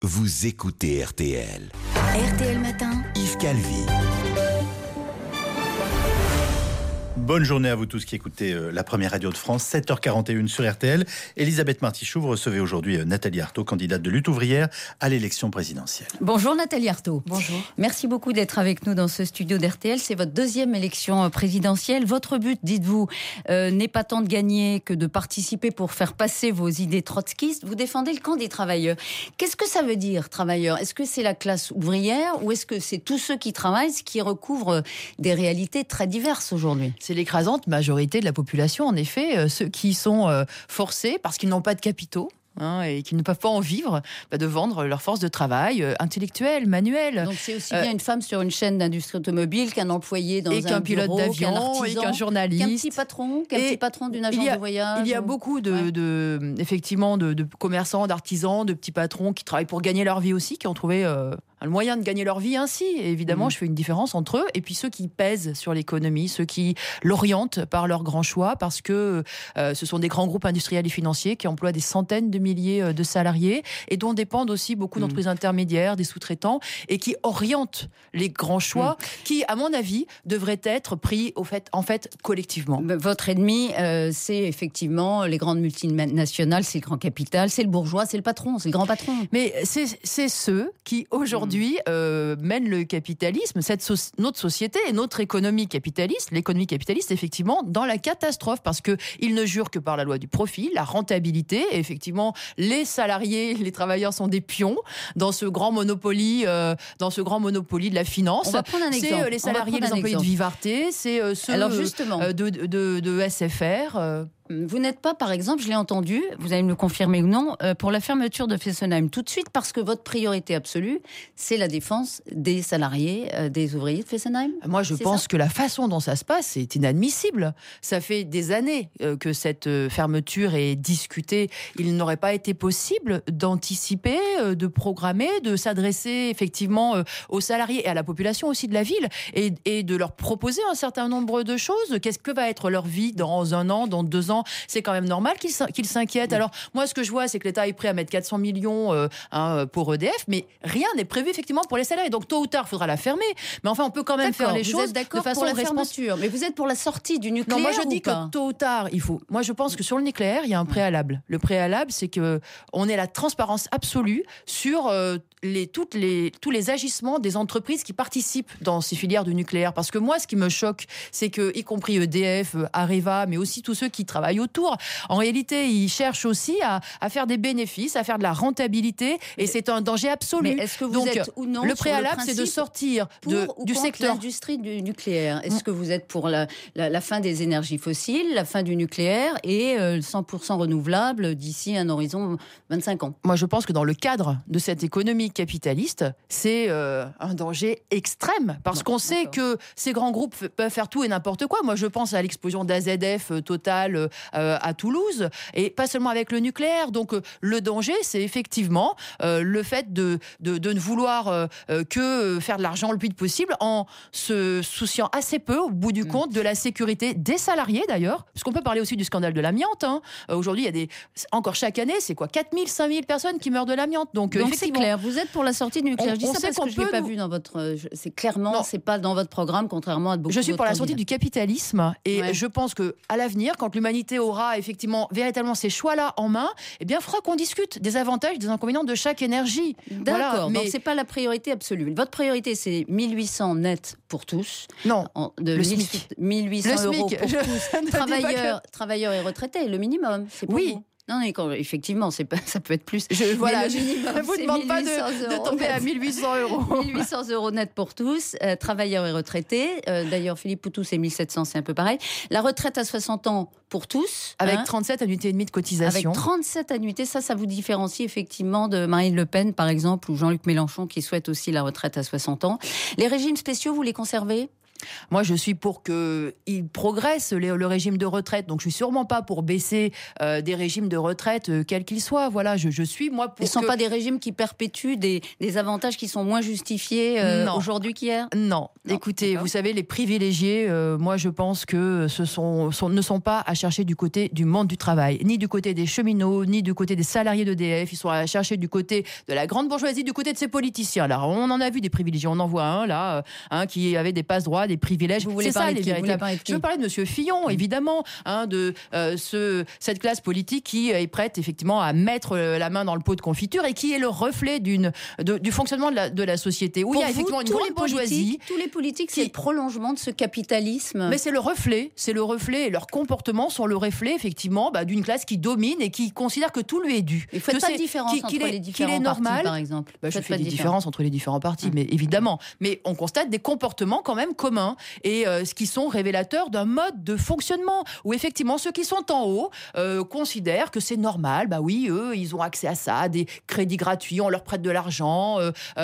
Vous écoutez RTL. RTL Matin. Yves Calvi. Bonne journée à vous tous qui écoutez la première radio de France, 7h41 sur RTL. Elisabeth Martichoux, vous recevez aujourd'hui Nathalie Arthaud, candidate de Lutte ouvrière à l'élection présidentielle. Bonjour Nathalie Arthaud. Bonjour. Merci beaucoup d'être avec nous dans ce studio d'RTL. C'est votre deuxième élection présidentielle. Votre but, dites-vous, n'est pas tant de gagner que de participer pour faire passer vos idées trotskistes. Vous défendez le camp des travailleurs. Qu'est-ce que ça veut dire, travailleurs ? Est-ce que c'est la classe ouvrière ou est-ce que c'est tous ceux qui travaillent, ce qui recouvre des réalités très diverses aujourd'hui ? C'est l'écrasante majorité de la population, en effet, ceux qui sont forcés parce qu'ils n'ont pas de capitaux. Et qui ne peuvent pas en vivre, de vendre leur force de travail intellectuelle, manuelle. Donc c'est aussi bien une femme sur une chaîne d'industrie automobile qu'un employé dans un bureau, qu'un pilote d'avion, et qu'un journaliste, qu'un petit patron d'une agence de voyage. Il y a beaucoup effectivement de commerçants, d'artisans, de petits patrons qui travaillent pour gagner leur vie aussi, qui ont trouvé le moyen de gagner leur vie ainsi. Et évidemment, je fais une différence entre eux et puis ceux qui pèsent sur l'économie, ceux qui l'orientent par leurs grands choix, parce que ce sont des grands groupes industriels et financiers qui emploient des centaines de milliers de salariés et dont dépendent aussi beaucoup d'entreprises intermédiaires, des sous-traitants, et qui orientent les grands choix qui, à mon avis, devraient être pris en fait collectivement. Votre ennemi, c'est effectivement les grandes multinationales, c'est le grand capital, c'est le bourgeois, c'est le patron, c'est le grand patron. Mais c'est ceux qui, aujourd'hui, mènent le capitalisme, notre société et notre économie capitaliste, l'économie capitaliste, effectivement, dans la catastrophe, parce qu'ils ne jurent que par la loi du profit, la rentabilité, et effectivement, les salariés, les travailleurs sont des pions dans ce grand monopoly, de la finance. On va prendre un exemple. C'est les salariés, les employés de Vivarté, c'est ceux de SFR. Vous n'êtes pas, par exemple, je l'ai entendu, vous allez me le confirmer ou non, pour la fermeture de Fessenheim tout de suite, parce que votre priorité absolue, c'est la défense des salariés, des ouvriers de Fessenheim. Moi, je pense que la façon dont ça se passe, c'est inadmissible. Ça fait des années que cette fermeture est discutée. Il n'aurait pas été possible d'anticiper, de programmer, de s'adresser effectivement aux salariés et à la population aussi de la ville, et de leur proposer un certain nombre de choses. Qu'est-ce que va être leur vie dans 1 an, dans 2 ans ? C'est quand même normal qu'ils s'inquiètent. Alors, moi, ce que je vois, c'est que l'État est prêt à mettre 400 millions pour EDF, mais rien n'est prévu, effectivement, pour les salariés. Donc, tôt ou tard, il faudra la fermer. Mais enfin, on peut quand même faire les choses de façon responsable. Mais vous êtes pour la sortie du nucléaire? Non, moi, je dis que tôt ou tard, il faut. Moi, je pense que sur le nucléaire, il y a un préalable. Le préalable, c'est qu'on ait la transparence absolue sur tous les agissements des entreprises qui participent dans ces filières du nucléaire. Parce que moi, ce qui me choque, c'est que, y compris EDF, Areva, mais aussi tous ceux qui travaillent autour, en réalité, ils cherchent aussi à faire des bénéfices, à faire de la rentabilité, et c'est un danger absolu. Mais est-ce que vous êtes ou non le préalable, c'est de sortir du secteur l'industrie du nucléaire? Est-ce que vous êtes pour la fin des énergies fossiles, la fin du nucléaire et 100% renouvelable d'ici un horizon 25 ans? Moi, je pense que dans le cadre de cette économie capitaliste, c'est un danger extrême, parce qu'on sait que ces grands groupes peuvent faire tout et n'importe quoi. Moi, je pense à l'explosion d'AZF Total à Toulouse, et pas seulement avec le nucléaire. Donc, le danger, c'est effectivement le fait de ne vouloir que faire de l'argent le plus vite possible, en se souciant assez peu, au bout du compte, de la sécurité des salariés, d'ailleurs. Parce qu'on peut parler aussi du scandale de l'amiante. Aujourd'hui, il y a encore chaque année, c'est quoi, 4000, 5000 personnes qui meurent de l'amiante. Donc c'est clair, vous êtes pour la sortie du nucléaire. Je dis ça parce que je ne l'ai pas vu dans votre... C'est clairement, c'est pas dans votre programme, contrairement à beaucoup d'autres. Je suis pour la sortie du capitalisme, et je pense qu'à l'avenir, quand l'humanité aura effectivement véritablement ces choix-là en main, eh bien, il faudra qu'on discute des avantages et des inconvénients de chaque énergie. D'accord, voilà, mais donc c'est pas la priorité absolue. Votre priorité, c'est 1800 net pour tous. Non, le SMIC. 1800 euros pour tous. Travailleurs et retraités, le minimum. C'est pour vous. Non, mais effectivement, ça peut être plus. Je ne vous demande pas de tomber à 1800 euros. 1800 euros net pour tous, travailleurs et retraités. D'ailleurs, Philippe Poutou, c'est 1700, c'est un peu pareil. La retraite à 60 ans pour tous. Avec 37 annuités et demie de cotisation. Avec 37 annuités, ça vous différencie effectivement de Marine Le Pen, par exemple, ou Jean-Luc Mélenchon, qui souhaite aussi la retraite à 60 ans. Les régimes spéciaux, vous les conservez ? Moi, je suis pour qu'il progresse le régime de retraite. Donc, je suis sûrement pas pour baisser des régimes de retraite, quels qu'ils soient. Voilà, je suis, moi, pour Ce ne sont pas des régimes qui perpétuent des avantages qui sont moins justifiés aujourd'hui qu'hier ? Non. Écoutez, d'accord. vous savez, les privilégiés, moi, je pense que ne sont pas à chercher du côté du monde du travail, ni du côté des cheminots, ni du côté des salariés d'EDF. Ils sont à chercher du côté de la grande bourgeoisie, du côté de ces politiciens. Là, on en a vu des privilégiés. On en voit un, là, qui avait des passe-droits, des privilèges. Vous voulez C'est ça, parler les de qui ? véritables. Je veux parler de Monsieur Fillon, évidemment, de cette classe politique qui est prête, effectivement, à mettre la main dans le pot de confiture et qui est le reflet du fonctionnement de la société. Où il y a effectivement une grande bourgeoisie. Tous les politiques, c'est le prolongement de ce capitalisme. Mais c'est le reflet, et leurs comportements sont le reflet, effectivement, d'une classe qui domine et qui considère que tout lui est dû. Il ne faut pas de différence entre les différents partis, par exemple. Je fais des différences entre les différents partis, mais évidemment. Mais on constate des comportements quand même communs et ce qui sont révélateurs d'un mode de fonctionnement où effectivement ceux qui sont en haut considèrent que c'est normal. Oui, eux, ils ont accès à ça, des crédits gratuits, on leur prête de l'argent,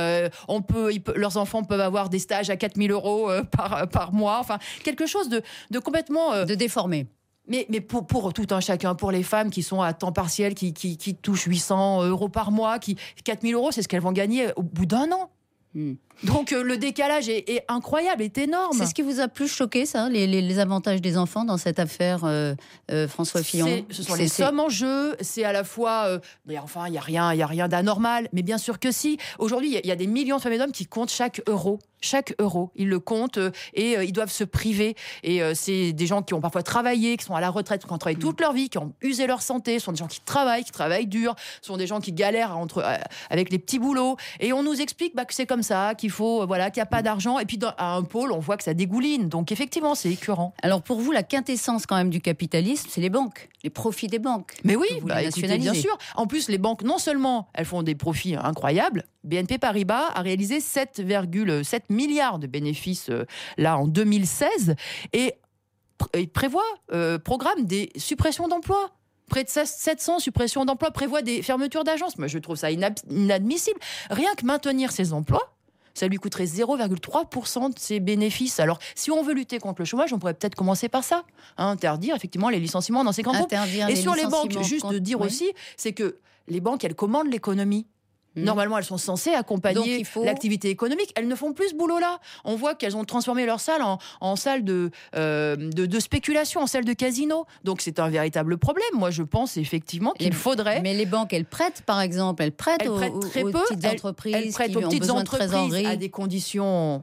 leurs enfants peuvent avoir des stages à 4 000 euros par mois. Enfin, quelque chose de complètement de déformé. Mais pour tout un chacun, pour les femmes qui sont à temps partiel, qui touchent 800 euros par mois, 4 000 euros, c'est ce qu'elles vont gagner au bout d'un an. Donc le décalage est incroyable, est énorme. C'est ce qui vous a plus choqué, ça, les avantages des enfants dans cette affaire, François Fillon ? Ce sont les sommes en jeu, c'est à la fois... il n'y a rien d'anormal, mais bien sûr que si. Aujourd'hui, il y a des millions de femmes et d'hommes qui comptent chaque euro. Chaque euro, ils le comptent et ils doivent se priver. Et c'est des gens qui ont parfois travaillé, qui sont à la retraite, qui ont travaillé toute leur vie, qui ont usé leur santé. Ce sont des gens qui travaillent dur. Ce sont des gens qui galèrent avec les petits boulots. Et on nous explique que c'est comme ça, qu'il faut, qu'il n'y a pas d'argent. Et puis à un pôle, on voit que ça dégouline. Donc effectivement, c'est écœurant. Alors pour vous, la quintessence quand même du capitalisme, c'est les banques, les profits des banques. Mais oui, écoutez, bien sûr. En plus, les banques, non seulement elles font des profits incroyables, BNP Paribas a réalisé 7,7 milliards de bénéfices là en 2016 et il programme des suppressions d'emplois. Près de 700 suppressions d'emplois, prévoit des fermetures d'agences. Moi, je trouve ça inadmissible. Rien que maintenir ces emplois, ça lui coûterait 0,3% de ses bénéfices. Alors, si on veut lutter contre le chômage, on pourrait peut-être commencer par ça. Interdire, effectivement, les licenciements dans ces grands groupes. Et sur les banques, juste de dire aussi, c'est que les banques, elles commandent l'économie. Normalement, elles sont censées accompagner l'activité économique. Elles ne font plus ce boulot-là. On voit qu'elles ont transformé leur salle en salle de spéculation, en salle de casino. Donc, c'est un véritable problème. Moi, je pense effectivement qu'il faudrait... Mais les banques, elles prêtent, par exemple. Elles prêtent très peu. Aux petites entreprises. Elles prêtent qui aux ont petites besoin entreprises de trésorerie. à des conditions...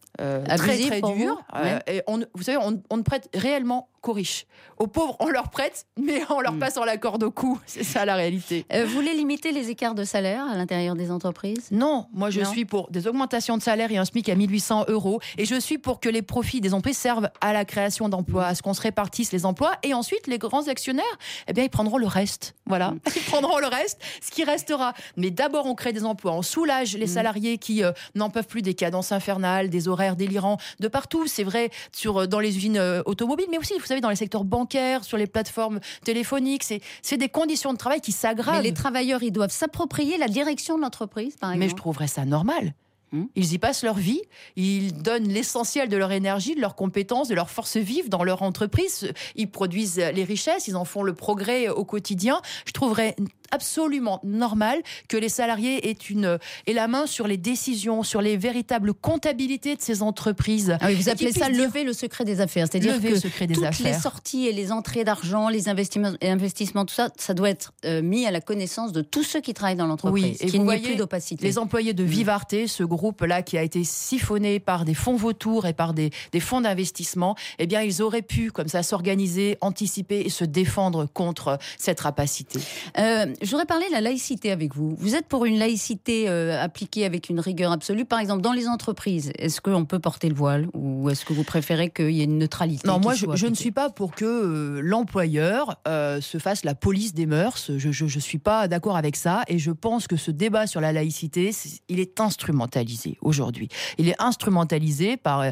très dures. Et vous savez, on ne prête réellement qu'aux riches. Aux pauvres, on leur prête, mais on leur passe la corde au cou. C'est ça la réalité. Vous voulez limiter les écarts de salaire à l'intérieur des entreprises ? Non, moi je suis pour des augmentations de salaire et un SMIC à 1 800 €. Et je suis pour que les profits des entreprises servent à la création d'emplois, à ce qu'on se répartisse les emplois. Et ensuite, les grands actionnaires, ils prendront le reste. Voilà, ils prendront le reste, ce qui restera. Mais d'abord, on crée des emplois, on soulage les salariés qui n'en peuvent plus des cadences infernales, des horaires délirants de partout. C'est vrai dans les usines automobiles, mais aussi, vous savez, dans les secteurs bancaires, sur les plateformes téléphoniques. C'est des conditions de travail qui s'aggravent. Mais les travailleurs, ils doivent s'approprier la direction de l'entreprise, par exemple. Mais je trouverais ça normal. Ils y passent leur vie, ils donnent l'essentiel de leur énergie, de leurs compétences, de leur force vive dans leur entreprise. Ils produisent les richesses, ils en font le progrès au quotidien. Je trouverais absolument normal que les salariés aient la main sur les décisions, sur les véritables comptabilités de ces entreprises. Ah oui, vous appelez ça lever le secret des affaires. C'est-à-dire que toutes les sorties et les entrées d'argent, les investissements, tout ça, ça doit être mis à la connaissance de tous ceux qui travaillent dans l'entreprise. Oui, et qu'il n'y ait plus d'opacité. Les employés de Vivarte, ce groupe-là qui a été siphonné par des fonds vautours et par des fonds d'investissement, ils auraient pu, comme ça, s'organiser, anticiper et se défendre contre cette rapacité. Je voudrais parler de la laïcité avec vous. Vous êtes pour une laïcité appliquée avec une rigueur absolue. Par exemple, dans les entreprises, est-ce qu'on peut porter le voile ou est-ce que vous préférez qu'il y ait une neutralité ? Non, moi, je ne suis pas pour que l'employeur se fasse la police des mœurs. Je ne suis pas d'accord avec ça. Et je pense que ce débat sur la laïcité, il est instrumentalisé aujourd'hui. Il est instrumentalisé par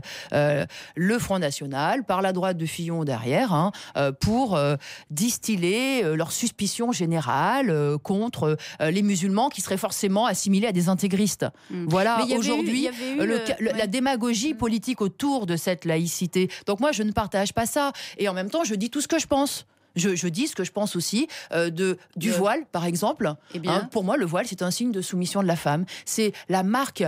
le Front National, par la droite de Fillon derrière, pour distiller leurs suspicions générales, contre les musulmans qui seraient forcément assimilés à des intégristes. Voilà, aujourd'hui, la démagogie politique autour de cette laïcité. Donc moi, je ne partage pas ça. Et en même temps, je dis tout ce que je pense. Je dis ce que je pense aussi du voile, par exemple. Pour moi, le voile, c'est un signe de soumission de la femme. C'est la marque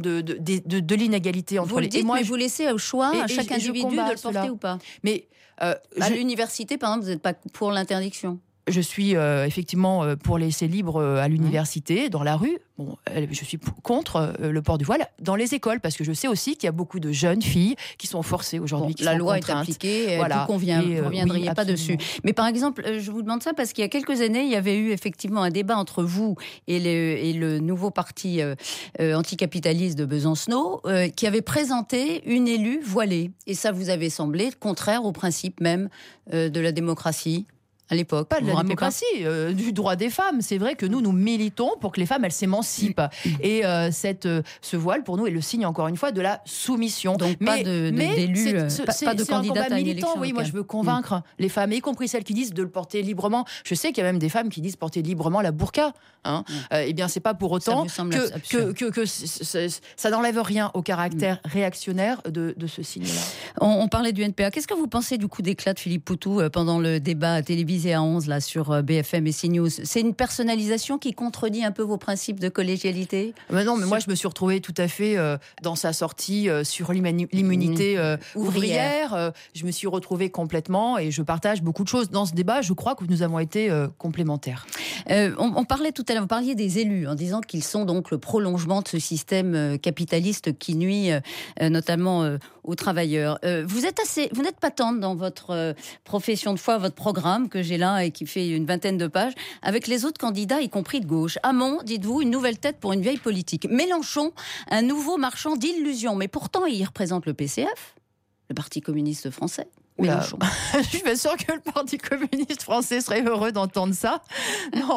de l'inégalité entre les... Et moi, mais vous laissez au choix à chaque individu de le porter ou pas. Mais à l'université, par exemple, vous n'êtes pas pour l'interdiction? Je suis effectivement pour laisser libre à l'université, dans la rue. Bon, je suis contre le port du voile dans les écoles, parce que je sais aussi qu'il y a beaucoup de jeunes filles qui sont forcées aujourd'hui. La loi est appliquée, voilà. Vous ne reviendriez pas dessus. Mais par exemple, je vous demande ça parce qu'il y a quelques années, il y avait eu effectivement un débat entre vous et le nouveau parti anticapitaliste de Besancenot qui avait présenté une élue voilée. Et ça vous avait semblé contraire au principe même de la démocratie à l'époque. Pas de la démocratie, du droit des femmes. C'est vrai que nous militons pour que les femmes, elles s'émancipent. Et ce voile, pour nous, est le signe, encore une fois, de la soumission. Donc pas d'élus, pas de candidats à une élection. Oui, moi, je veux convaincre les femmes, y compris celles qui disent de le porter librement. Je sais qu'il y a même des femmes qui disent porter librement la burqa. Eh bien, c'est pas pour autant que ça n'enlève rien au caractère réactionnaire de ce signe-là. On parlait du NPA. Qu'est-ce que vous pensez du coup d'éclat de Philippe Poutou pendant le débat télévisé à 11 là, sur BFM et CNews? C'est une personnalisation qui contredit un peu vos principes de collégialité? Non, mais moi je me suis retrouvée tout à fait dans sa sortie sur l'immunité ouvrière. Je me suis retrouvée complètement et je partage beaucoup de choses. Dans ce débat, je crois que nous avons été complémentaires. On parlait tout à l'heure, vous parliez des élus en disant qu'ils sont donc le prolongement de ce système capitaliste qui nuit notamment aux travailleurs. Vous n'êtes pas tendre dans votre profession de foi, votre programme que j'ai là et qui fait une vingtaine de pages, avec les autres candidats, y compris de gauche. Hamon, dites-vous, une nouvelle tête pour une vieille politique. Mélenchon, un nouveau marchand d'illusions. Mais pourtant, il représente le PCF, le Parti communiste français. Mélenchon. Je suis pas sûre que le Parti communiste français serait heureux d'entendre ça. Non.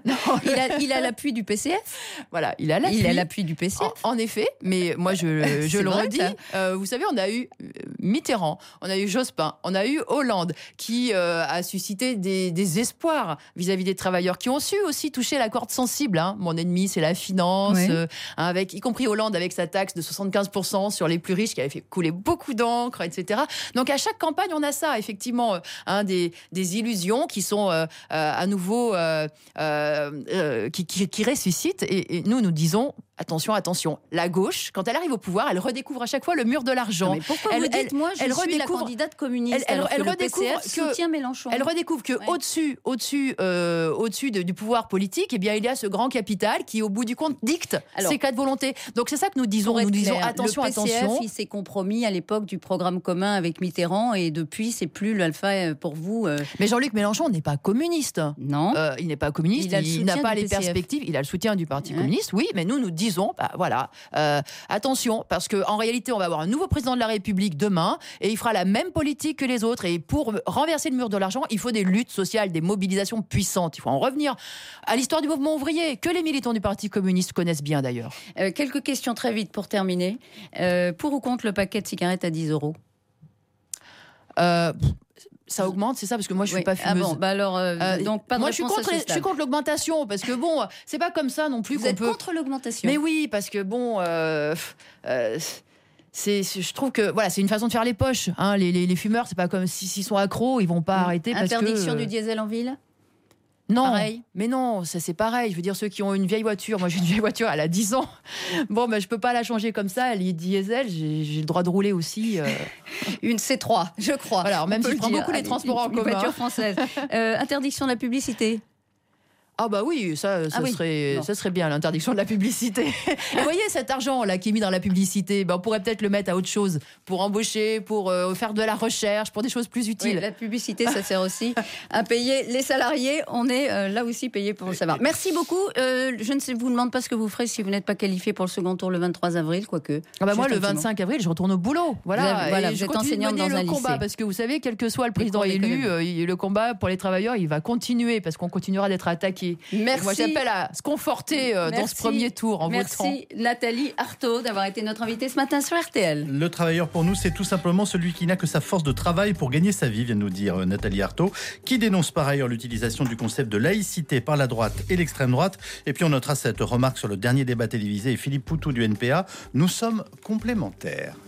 Il a l'appui du PCF. Voilà, il a l'appui du PCF. En effet, mais moi je le redis. Vous savez, on a eu Mitterrand, on a eu Jospin, on a eu Hollande qui a suscité des espoirs vis-à-vis des travailleurs qui ont su aussi toucher la corde sensible. Mon ennemi, c'est la finance, avec y compris Hollande avec sa taxe de 75% sur les plus riches qui avait fait couler beaucoup d'encre, etc. Donc à chaque campagne, on a ça, effectivement, des illusions qui sont à nouveau qui ressuscitent. Et nous disons attention, la gauche, quand elle arrive au pouvoir, elle redécouvre à chaque fois le mur de l'argent. Mais pourquoi vous dites, moi, je suis la candidate communiste, elle redécouvre que soutient Mélenchon. Elle redécouvre que au-dessus du pouvoir politique, eh bien, il y a ce grand capital qui, au bout du compte, dicte ses cas de volonté. Donc c'est ça que nous disons. Nous disons attention. Le PCF, il s'est compromis à l'époque du programme commun avec Mitterrand et depuis, c'est plus l'alpha pour vous. Mais Jean-Luc Mélenchon n'est pas communiste. Non. Il n'est pas communiste. Il n'a pas les perspectives. Il a le soutien du Parti communiste, oui, mais nous disons, attention, parce qu'en réalité, on va avoir un nouveau président de la République demain et il fera la même politique que les autres. Et pour renverser le mur de l'argent, il faut des luttes sociales, des mobilisations puissantes. Il faut en revenir à l'histoire du mouvement ouvrier, que les militants du Parti communiste connaissent bien d'ailleurs. Quelques questions très vite pour terminer. Pour ou contre le paquet de cigarettes à 10 €? Ça augmente, c'est ça, parce que moi je suis pas fumeuse. Ah bon, alors donc pas de moi réponse je suis contre l'augmentation, parce que c'est pas comme ça non plus. Vous êtes contre l'augmentation? Mais oui, parce que je trouve que c'est une façon de faire les poches. Les fumeurs, c'est pas comme s'ils sont accros, ils vont pas arrêter. Interdiction du diesel en ville? Non, pareil. Mais non, ça c'est pareil. Je veux dire, ceux qui ont une vieille voiture, moi j'ai une vieille voiture, elle a 10 ans. Je peux pas la changer comme ça. Elle est diesel, j'ai le droit de rouler aussi. Une C3, je crois. Voilà, alors même si je prends beaucoup les transports en commun. Une voiture française. Interdiction de la publicité? Ah bah oui, ça serait bien, l'interdiction de la publicité. Et vous voyez, cet argent-là qui est mis dans la publicité, on pourrait peut-être le mettre à autre chose, pour embaucher, pour faire de la recherche, pour des choses plus utiles. Oui, la publicité, ça sert aussi à payer les salariés. On est là aussi payé pour le savoir. Merci beaucoup. Je ne vous demande pas ce que vous ferez si vous n'êtes pas qualifié pour le second tour le 23 avril, quoique. Moi, le 25 avril, je retourne au boulot. Voilà, vous êtes enseignante dans un lycée. Combat, parce que vous savez, quel que soit le président élu, le combat pour les travailleurs, il va continuer, parce qu'on continuera d'être attaqué Ruquier. Merci. Moi, j'appelle à se conforter dans ce premier tour en votant. Merci Nathalie Arthaud d'avoir été notre invitée ce matin sur RTL. Le travailleur pour nous, c'est tout simplement celui qui n'a que sa force de travail pour gagner sa vie, vient de nous dire Nathalie Arthaud, qui dénonce par ailleurs l'utilisation du concept de laïcité par la droite et l'extrême droite. Et puis on notera cette remarque sur le dernier débat télévisé et Philippe Poutou du NPA. Nous sommes complémentaires.